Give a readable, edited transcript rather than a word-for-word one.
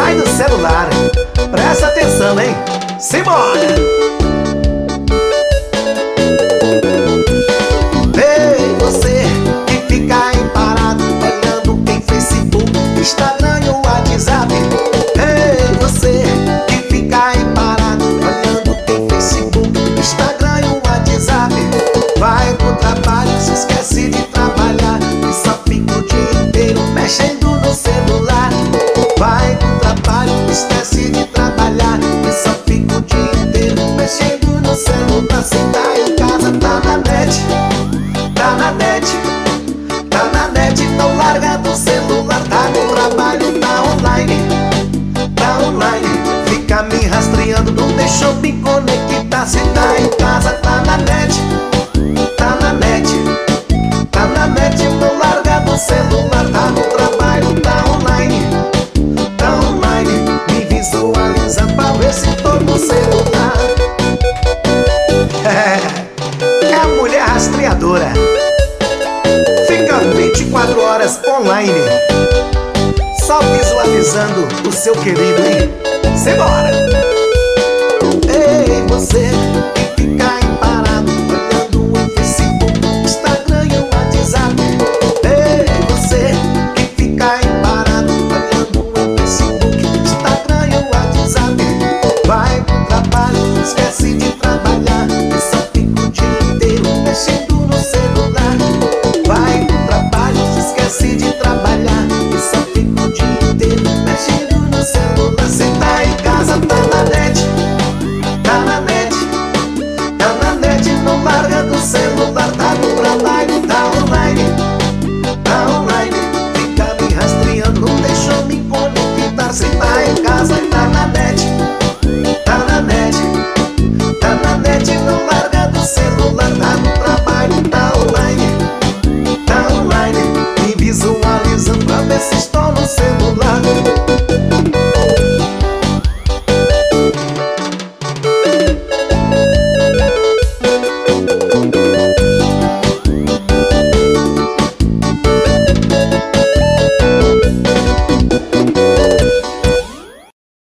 sai do celular. Presta atenção, hein? Simbora! Ei, você que fica aí parado olhando em Facebook, Instagram e o WhatsApp. Ei, você que fica aí parado olhando em Facebook, Instagram e o WhatsApp. Vai pro trabalho, se esquece de trabalhar e só fica o dia inteiro mexendo no celular. Vai pro trabalho, esquece de trabalhar e só fica o dia inteiro mexendo no celular. Se tá em casa, tá na net, tá na net, tá na net. Não larga do celular, tá no trabalho, tá online, tá online. Fica me rastreando, não deixa eu me conectar. Se tá em casa, tá na net, tá na net, tá na net. Não larga do celular, tá no trabalho, tá online, tá online. Me visualiza pra ver se tô no celular. É a mulher rastreadora. Fica 24 horas online, só visualizando o seu querido, hein? Simbora! Ei, você que